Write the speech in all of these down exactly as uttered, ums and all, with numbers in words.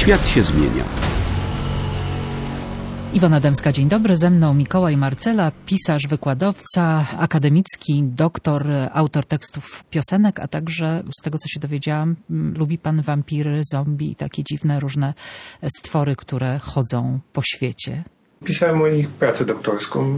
Świat się zmienia. Iwona Dębska, dzień dobry. Ze mną Mikołaj Marcela, pisarz, wykładowca, akademicki, doktor, autor tekstów piosenek, a także, z tego co się dowiedziałam, lubi pan wampiry, zombie i takie dziwne różne stwory, które chodzą po świecie. Pisałem o nich pracę doktorską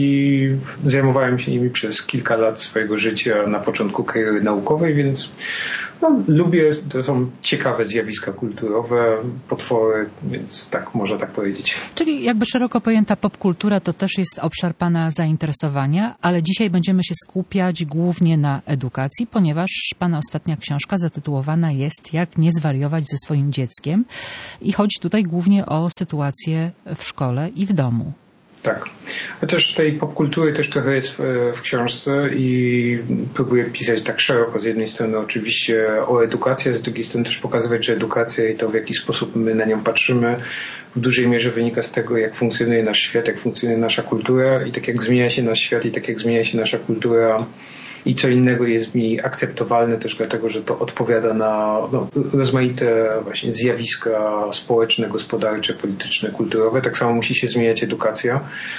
i zajmowałem się nimi przez kilka lat swojego życia na początku kariery naukowej, więc no, lubię, to są ciekawe zjawiska kulturowe, potwory, więc tak, można tak powiedzieć. Czyli jakby szeroko pojęta popkultura to też jest obszar pana zainteresowania, ale dzisiaj będziemy się skupiać głównie na edukacji, ponieważ pana ostatnia książka zatytułowana jest Jak nie zwariować ze swoim dzieckiem i chodzi tutaj głównie o sytuację w szkole i w domu. Tak. Chociaż tej popkultury też trochę jest w, w książce i próbuję pisać tak szeroko. Z jednej strony oczywiście o edukacji, a z drugiej strony też pokazywać, że edukacja i to, w jaki sposób my na nią patrzymy, w dużej mierze wynika z tego, jak funkcjonuje nasz świat, jak funkcjonuje nasza kultura i tak jak zmienia się nasz świat i tak jak zmienia się nasza kultura i co innego jest mi akceptowalne też dlatego, że to odpowiada na no, rozmaite właśnie zjawiska społeczne, gospodarcze, polityczne, kulturowe. Tak samo musi się zmieniać edukacja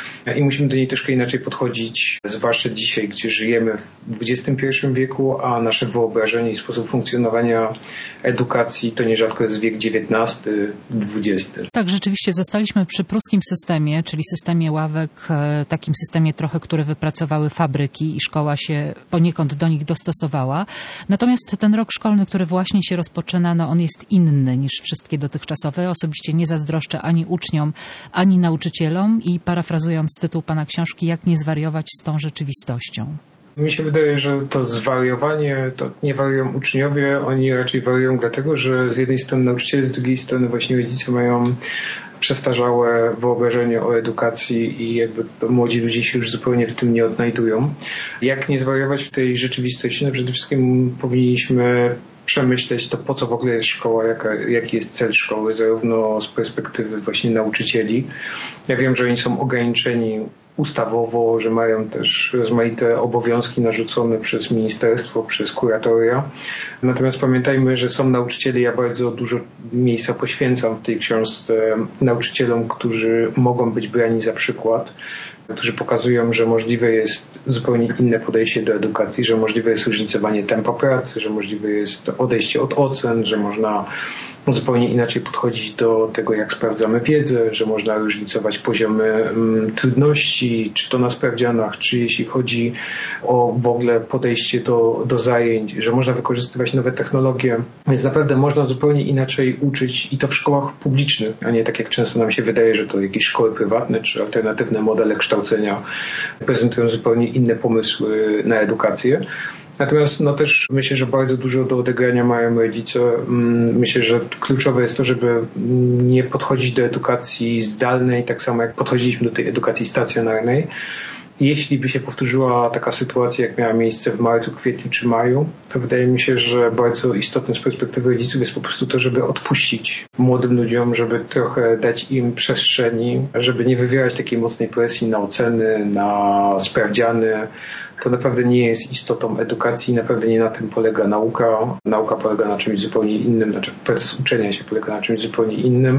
i musimy do niej troszkę inaczej podchodzić, zwłaszcza dzisiaj, gdzie żyjemy w dwudziestym pierwszym wieku, a nasze wyobrażenie i sposób funkcjonowania edukacji to nierzadko jest wiek dziewiętnasty, dwudziesty. Tak, rzeczywiście zostaliśmy przy pruskim systemie, czyli systemie ławek, takim systemie trochę, który wypracowały fabryki i szkoła się poniekąd do nich dostosowała. Natomiast ten rok szkolny, który właśnie się rozpoczyna, no on jest inny niż wszystkie dotychczasowe. Osobiście nie zazdroszczę ani uczniom, ani nauczycielom i parafrazując tytuł pana książki, jak nie zwariować z tą rzeczywistością. Mi się wydaje, że to zwariowanie, to nie wariują uczniowie, oni raczej wariują dlatego, że z jednej strony nauczyciele, z drugiej strony właśnie rodzice mają przestarzałe wyobrażenie o edukacji i jakby młodzi ludzie się już zupełnie w tym nie odnajdują. Jak nie zwariować w tej rzeczywistości? No przede wszystkim powinniśmy przemyśleć to, po co w ogóle jest szkoła, jaka, jaki jest cel szkoły, zarówno z perspektywy właśnie nauczycieli. Ja wiem, że oni są ograniczeni ustawowo, że mają też rozmaite obowiązki narzucone przez ministerstwo, przez kuratoria. Natomiast pamiętajmy, że są nauczyciele, ja bardzo dużo miejsca poświęcam w tej książce nauczycielom, którzy mogą być brani za przykład, którzy pokazują, że możliwe jest zupełnie inne podejście do edukacji, że możliwe jest różnicowanie tempa pracy, że możliwe jest odejście od ocen, że można zupełnie inaczej podchodzić do tego, jak sprawdzamy wiedzę, że można różnicować poziomy mm, trudności, czy to na sprawdzianach, czy jeśli chodzi o w ogóle podejście do, do zajęć, że można wykorzystywać nowe technologie. Więc naprawdę można zupełnie inaczej uczyć i to w szkołach publicznych, a nie tak jak często nam się wydaje, że to jakieś szkoły prywatne, czy alternatywne modele kształcenia prezentują zupełnie inne pomysły na edukację. Natomiast no też myślę, że bardzo dużo do odegrania mają rodzice. Myślę, że kluczowe jest to, żeby nie podchodzić do edukacji zdalnej tak samo jak podchodziliśmy do tej edukacji stacjonarnej. Jeśli by się powtórzyła taka sytuacja, jak miała miejsce w marcu, kwietniu czy maju, to wydaje mi się, że bardzo istotne z perspektywy rodziców jest po prostu to, żeby odpuścić młodym ludziom, żeby trochę dać im przestrzeni, żeby nie wywierać takiej mocnej presji na oceny, na sprawdziany. To naprawdę nie jest istotą edukacji, naprawdę nie na tym polega nauka. Nauka polega na czymś zupełnie innym, znaczy proces uczenia się polega na czymś zupełnie innym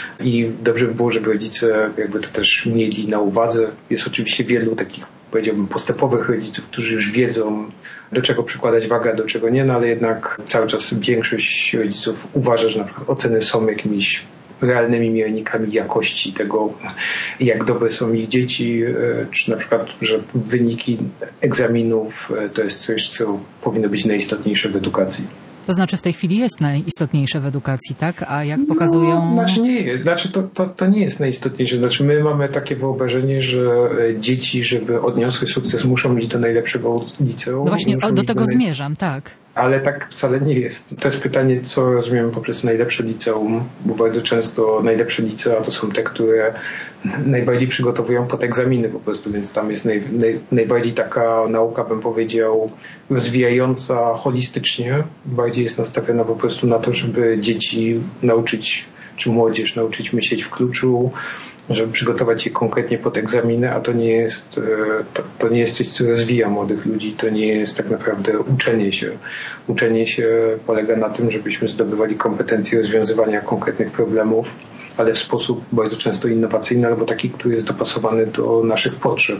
i dobrze by było, żeby rodzice jakby to też mieli na uwadze. Jest oczywiście wielu takich, powiedziałbym, postępowych rodziców, którzy już wiedzą, do czego przykładać wagę, a do czego nie, no ale jednak cały czas większość rodziców uważa, że na przykład oceny są jakimiś realnymi miernikami jakości tego, jak dobre są ich dzieci, czy na przykład, że wyniki egzaminów to jest coś, co powinno być najistotniejsze w edukacji. To znaczy w tej chwili jest najistotniejsze w edukacji, tak? A jak pokazują... No, znaczy nie jest. Znaczy to, to, to nie jest najistotniejsze. Znaczy my mamy takie wyobrażenie, że dzieci, żeby odniosły sukces, muszą iść do najlepszego liceum. No właśnie do, do tego do... zmierzam, tak. Ale tak wcale nie jest. To jest pytanie, co rozumiemy poprzez najlepsze liceum, bo bardzo często najlepsze licea to są te, które najbardziej przygotowują pod egzaminy po prostu, więc tam jest naj, naj, najbardziej taka nauka, bym powiedział, rozwijająca holistycznie. Bardziej jest nastawiona po prostu na to, żeby dzieci nauczyć, czy młodzież nauczyć myśleć w kluczu, żeby przygotować je konkretnie pod egzaminy, a to nie jest, to, to nie jest coś, co rozwija młodych ludzi, to nie jest tak naprawdę uczenie się. Uczenie się polega na tym, żebyśmy zdobywali kompetencje rozwiązywania konkretnych problemów, ale w sposób bardzo często innowacyjny albo taki, który jest dopasowany do naszych potrzeb.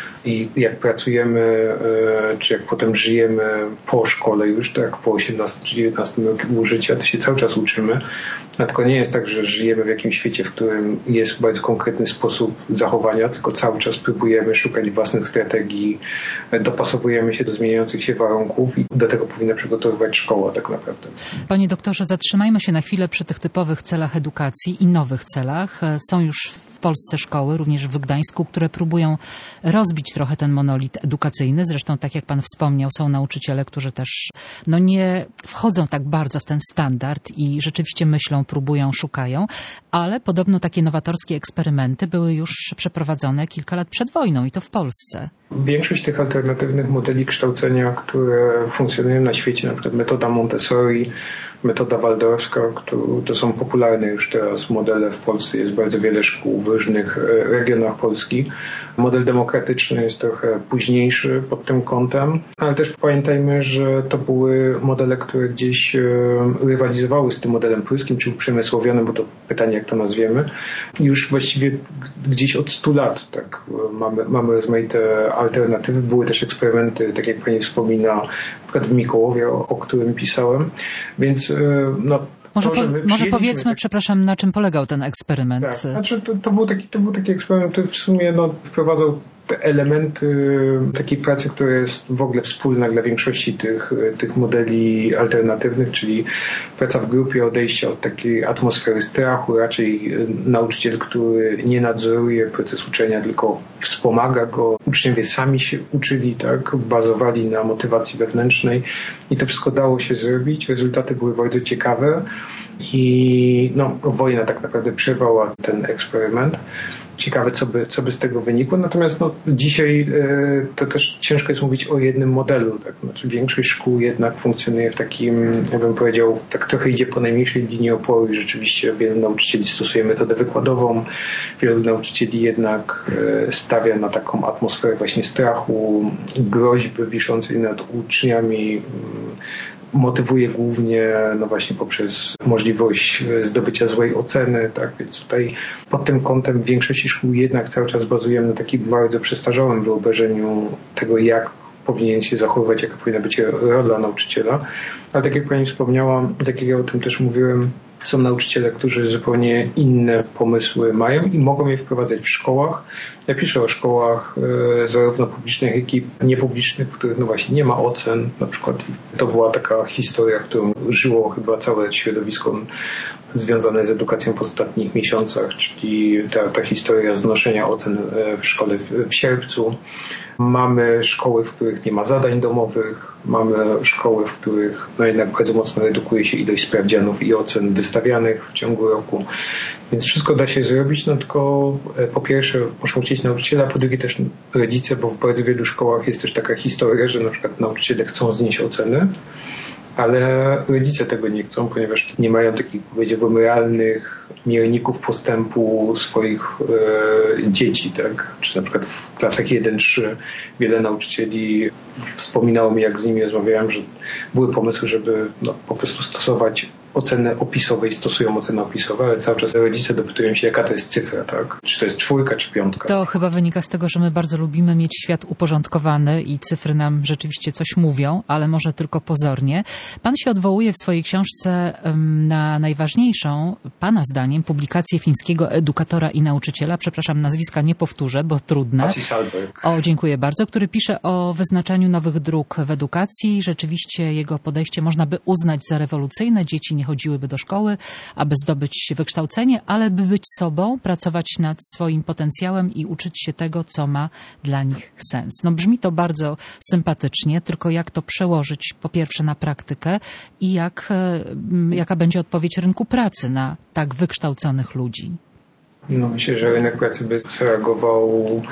I jak pracujemy, czy jak potem żyjemy po szkole już, tak po osiemnastym czy dziewiętnastym roku życia, to się cały czas uczymy. A tylko nie jest tak, że żyjemy w jakimś świecie, w którym jest bardzo konkretny sposób zachowania, tylko cały czas próbujemy szukać własnych strategii, dopasowujemy się do zmieniających się warunków i do tego powinna przygotowywać szkoła tak naprawdę. Panie doktorze, zatrzymajmy się na chwilę przy tych typowych celach edukacji i nowych celach. Są już w Polsce szkoły, również w Gdańsku, które próbują rozbić trochę ten monolit edukacyjny. Zresztą, tak jak pan wspomniał, są nauczyciele, którzy też no, nie wchodzą tak bardzo w ten standard i rzeczywiście myślą, próbują, szukają, ale podobno takie nowatorskie eksperymenty były już przeprowadzone kilka lat przed wojną i to w Polsce. Większość tych alternatywnych modeli kształcenia, które funkcjonują na świecie, na przykład metoda Montessori, metoda waldorfska, to są popularne już teraz modele w Polsce. Jest bardzo wiele szkół w różnych regionach Polski. Model demokratyczny jest trochę późniejszy pod tym kątem, ale też pamiętajmy, że to były modele, które gdzieś rywalizowały z tym modelem pruskim czy uprzemysłowionym, bo to pytanie, jak to nazwiemy. Już właściwie gdzieś od stu lat tak mamy, mamy rozmaite alternatywy. Były też eksperymenty, tak jak pani wspomina, na przykład w Mikołowie, o, o którym pisałem. Więc no, Może, po, może powiedzmy, tak... przepraszam, na czym polegał ten eksperyment? Tak, znaczy to, to, był taki, to był taki eksperyment, który w sumie no, wprowadzał te elementy takiej pracy, która jest w ogóle wspólna dla większości tych, tych modeli alternatywnych, czyli praca w grupie, odejście od takiej atmosfery strachu, raczej nauczyciel, który nie nadzoruje proces uczenia, tylko wspomaga go. Uczniowie sami się uczyli, tak, bazowali na motywacji wewnętrznej i to wszystko dało się zrobić. Rezultaty były bardzo ciekawe i no, wojna tak naprawdę przerwała ten eksperyment. Ciekawe, co by, co by z tego wynikło. Natomiast no, dzisiaj e, to też ciężko jest mówić o jednym modelu. Tak? Znaczy, większość szkół jednak funkcjonuje w takim, ja bym powiedział, tak trochę idzie po najmniejszej linii oporu i rzeczywiście wielu nauczycieli stosuje metodę wykładową. Wielu nauczycieli jednak e, stawia na taką atmosferę właśnie strachu, groźby wiszącej nad uczniami. Motywuje głównie no właśnie poprzez możliwość zdobycia złej oceny, tak, więc tutaj pod tym kątem w większości szkół jednak cały czas bazujemy na takim bardzo przestarzałym wyobrażeniu tego, jak powinien się zachowywać, jaka powinna być rola nauczyciela. Ale tak jak pani wspomniała, tak jak ja o tym też mówiłem, są nauczyciele, którzy zupełnie inne pomysły mają i mogą je wprowadzać w szkołach. Ja piszę o szkołach e, zarówno publicznych, jak i niepublicznych, w których no właśnie nie ma ocen. Na przykład to była taka historia, którą żyło chyba całe środowisko związane z edukacją w ostatnich miesiącach, czyli ta, ta historia znoszenia ocen w szkole w, w sierpcu. Mamy szkoły, w których nie ma zadań domowych, mamy szkoły, w których no jednak bardzo mocno redukuje się ilość sprawdzianów i ocen wystawianych w ciągu roku. Więc wszystko da się zrobić, no tylko po pierwsze muszą chcieć nauczyciele, a po drugie też rodzice, bo w bardzo wielu szkołach jest też taka historia, że na przykład nauczyciele chcą znieść oceny, ale rodzice tego nie chcą, ponieważ nie mają takich, powiedziałbym, realnych mierników postępu swoich e, dzieci, tak? Czy na przykład w klasach jeden trzy wiele nauczycieli wspominało mi, jak z nimi rozmawiałem, że były pomysły, żeby no, po prostu stosować oceny opisowe i stosują oceny opisowe, ale cały czas rodzice dopytują się, jaka to jest cyfra, tak? Czy to jest czwórka, czy piątka? To chyba wynika z tego, że my bardzo lubimy mieć świat uporządkowany i cyfry nam rzeczywiście coś mówią, ale może tylko pozornie. Pan się odwołuje w swojej książce na najważniejszą, pana zdaniem, publikację fińskiego edukatora i nauczyciela, przepraszam, nazwiska nie powtórzę, bo trudne. Pasi Sahlberg. O, dziękuję bardzo, który pisze o wyznaczaniu nowych dróg w edukacji. Rzeczywiście jego podejście można by uznać za rewolucyjne. Dzieci nie chodziłyby do szkoły, aby zdobyć wykształcenie, ale by być sobą, pracować nad swoim potencjałem i uczyć się tego, co ma dla nich sens. No brzmi to bardzo sympatycznie, tylko jak to przełożyć po pierwsze na praktykę i jak, jaka będzie odpowiedź rynku pracy na tak wykształconych ludzi? No myślę, że rynek pracy by zareagował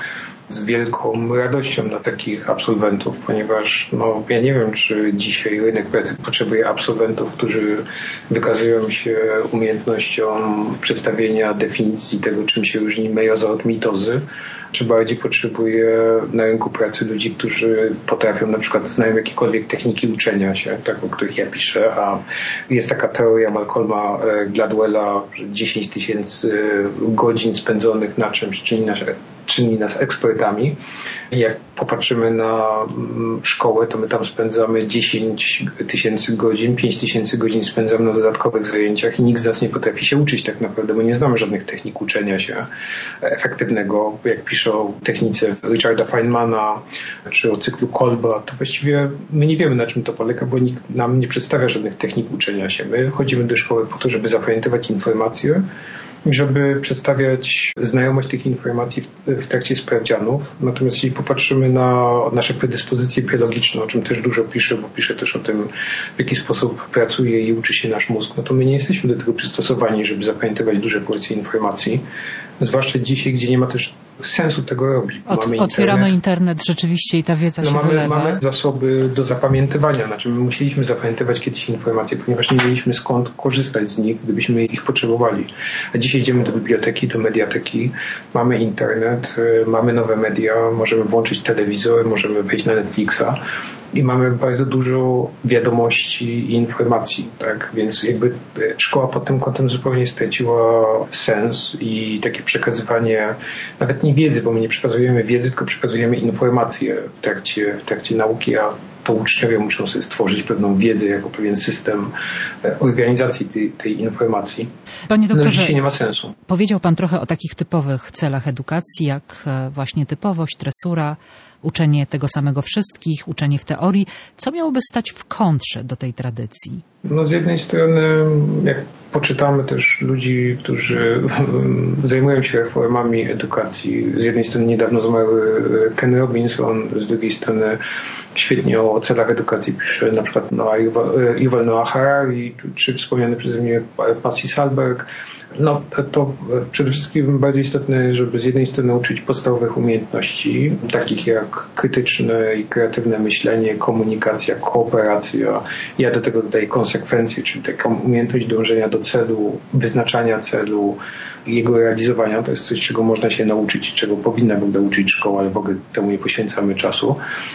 z wielką radością na takich absolwentów, ponieważ no, ja nie wiem, czy dzisiaj rynek pracy potrzebuje absolwentów, którzy wykazują się umiejętnością przedstawienia definicji tego, czym się różni mejoza od mitozy, czy bardziej potrzebuje na rynku pracy ludzi, którzy potrafią, na przykład znają jakiekolwiek techniki uczenia się, tak, o których ja piszę, a jest taka teoria Malcolma Gladwella, że dziesięć tysięcy godzin spędzonych na czymś czyni nas, czyni nas ekspertami. Jak popatrzymy na szkołę, to my tam spędzamy dziesięć tysięcy godzin, pięć tysięcy godzin spędzamy na dodatkowych zajęciach i nikt z nas nie potrafi się uczyć tak naprawdę, bo nie znamy żadnych technik uczenia się efektywnego. Jak pisze o technice Richarda Feynmana czy o cyklu Kolba, to właściwie my nie wiemy, na czym to polega, bo nikt nam nie przedstawia żadnych technik uczenia się. My chodzimy do szkoły po to, żeby zapamiętywać informacje, żeby przedstawiać znajomość tych informacji w, w trakcie sprawdzianów. Natomiast jeśli popatrzymy na nasze predyspozycje biologiczne, o czym też dużo piszę, bo piszę też o tym, w jaki sposób pracuje i uczy się nasz mózg, no to my nie jesteśmy do tego przystosowani, żeby zapamiętywać duże porcje informacji. Zwłaszcza dzisiaj, gdzie nie ma też sensu tego robić. Od, mamy otwieramy internet, internet rzeczywiście i ta wiedza no się mamy, wylewa. mamy zasoby do zapamiętywania, znaczy my musieliśmy zapamiętywać kiedyś informacje, ponieważ nie mieliśmy skąd korzystać z nich, gdybyśmy ich potrzebowali. A dzisiaj idziemy do biblioteki, do mediateki, mamy internet, mamy nowe media, możemy włączyć telewizor, możemy wejść na Netflixa i mamy bardzo dużo wiadomości i informacji, tak? Więc jakby szkoła pod tym kątem zupełnie straciła sens i takie przekazywanie nawet nie wiedzy, bo my nie przekazujemy wiedzy, tylko przekazujemy informacje w trakcie, w trakcie nauki, a to uczniowie muszą sobie stworzyć pewną wiedzę jako pewien system organizacji tej, tej informacji. Panie doktorze, no, dzisiaj nie ma sensu. Powiedział pan trochę o takich typowych celach edukacji, jak właśnie typowość, tresura, uczenie tego samego wszystkich, uczenie w teorii. Co miałoby stać w kontrze do tej tradycji? No z jednej strony, jak poczytamy też ludzi, którzy zajmują się reformami edukacji, z jednej strony niedawno zmarły Ken Robinson, z drugiej strony świetnie o celach edukacji pisze na przykład Noah, Yuval Noah Harari, czy wspomniany przeze mnie Pasi Sahlberg. No to przede wszystkim bardzo istotne, żeby z jednej strony uczyć podstawowych umiejętności, takich jak krytyczne i kreatywne myślenie, komunikacja, kooperacja. Ja do tego dodaję konsekwencje, czyli taką umiejętność dążenia do celu, wyznaczania celu, jego realizowania. To jest coś, czego można się nauczyć, czego powinna w ogóle uczyć szkoła, ale w ogóle temu nie poświęcamy czasu.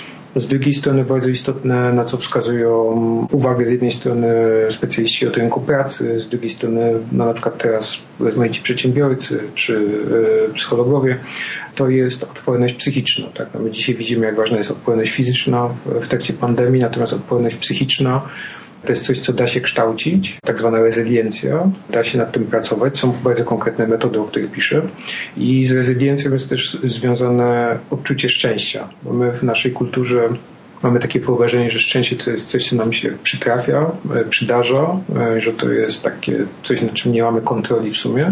Z drugiej strony bardzo istotne, na co wskazują uwagę z jednej strony specjaliści od rynku pracy, z drugiej strony no na przykład teraz rozmaici przedsiębiorcy czy y, psychologowie, to jest odporność psychiczna. Tak? No my dzisiaj widzimy, jak ważna jest odporność fizyczna w, w trakcie pandemii, natomiast odporność psychiczna to jest coś, co da się kształcić, tak zwana rezyliencja, da się nad tym pracować. Są bardzo konkretne metody, o których piszę. I z rezyliencją jest też związane odczucie szczęścia. Bo my w naszej kulturze mamy takie wyobrażenie, że szczęście to jest coś, co nam się przytrafia, przydarza, że to jest takie coś, nad czym nie mamy kontroli w sumie.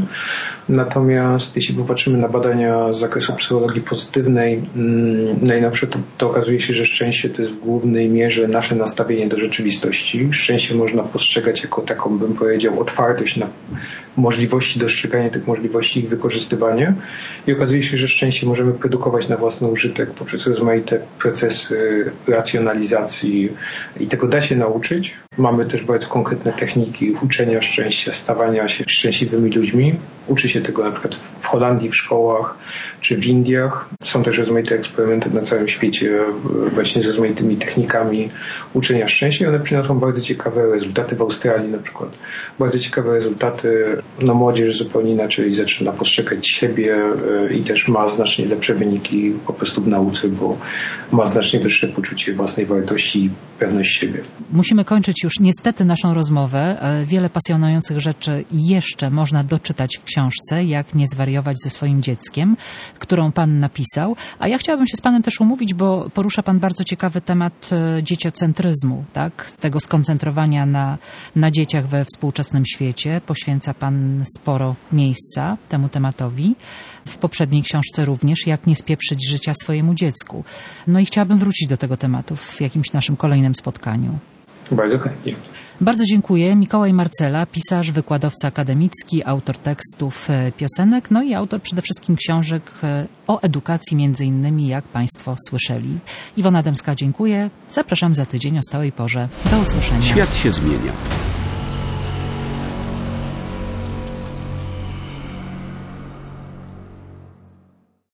Natomiast jeśli popatrzymy na badania z zakresu psychologii pozytywnej, najnowsze, to, to okazuje się, że szczęście to jest w głównej mierze nasze nastawienie do rzeczywistości. Szczęście można postrzegać jako taką, bym powiedział, otwartość na możliwości dostrzegania tych możliwości i ich wykorzystywanie. I okazuje się, że szczęście możemy produkować na własny użytek poprzez rozmaite procesy racjonalizacji i tego da się nauczyć. Mamy też bardzo konkretne techniki uczenia szczęścia, stawania się szczęśliwymi ludźmi. Uczy się tego na przykład w Holandii, w szkołach czy w Indiach. Są też rozmaite eksperymenty na całym świecie właśnie z rozmaitymi technikami uczenia szczęścia i one przynoszą bardzo ciekawe rezultaty. W Australii na przykład bardzo ciekawe rezultaty. No młodzież zupełnie inaczej zaczyna postrzegać siebie i też ma znacznie lepsze wyniki po prostu w nauce, bo ma znacznie wyższe poczucie własnej wartości i pewność siebie. Musimy kończyć już niestety naszą rozmowę. Wiele pasjonujących rzeczy jeszcze można doczytać w książce Jak nie zwariować ze swoim dzieckiem, którą pan napisał. A ja chciałabym się z panem też umówić, bo porusza pan bardzo ciekawy temat dzieciocentryzmu, tak? Tego skoncentrowania na, na dzieciach we współczesnym świecie. Poświęca pan sporo miejsca temu tematowi. W poprzedniej książce również Jak nie spieprzyć życia swojemu dziecku. No i chciałabym wrócić do tego tematu w jakimś naszym kolejnym spotkaniu. Bardzo chętnie. Bardzo dziękuję. Mikołaj Marcela, pisarz, wykładowca akademicki, autor tekstów piosenek, no i autor przede wszystkim książek o edukacji, między innymi, jak Państwo słyszeli. Iwona Dębska, dziękuję. Zapraszam za tydzień o stałej porze. Do usłyszenia. Świat się zmienia.